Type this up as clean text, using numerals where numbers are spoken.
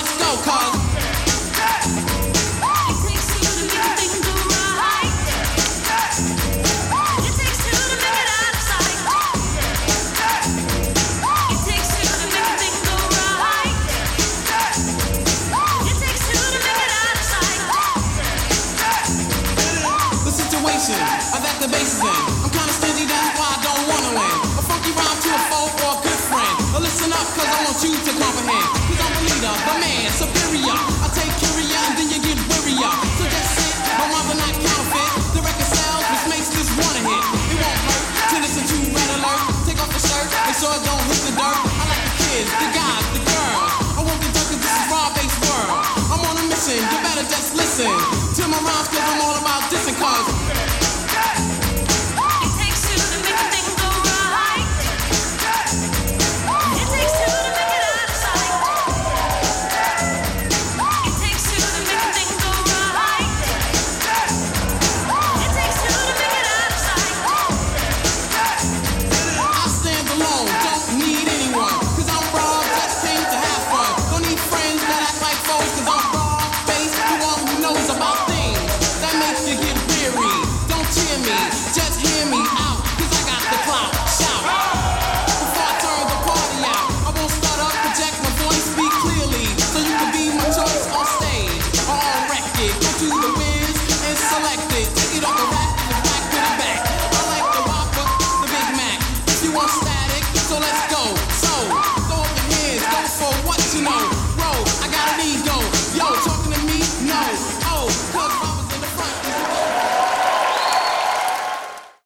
let's go, cuz. That the bass is in. I'm kinda stingy, that's why I don't wanna win. A funky rhyme to a foe or a good friend. But listen up, cause I want you to comprehend. Cause I'm the leader, the man, superior. I take carrier and then you get wearier. So just sit, my rhymes are not counterfeit. The record sells, which makes this one a hit. It won't hurt to listen to Red Alert. Take off the shirt, make sure it don't hit the dirt. I like the kids, the guys, the girls. I want the dirt cause this is raw-based world. I'm on a mission, you better just listen to my rhymes cause I'm all about dissing cause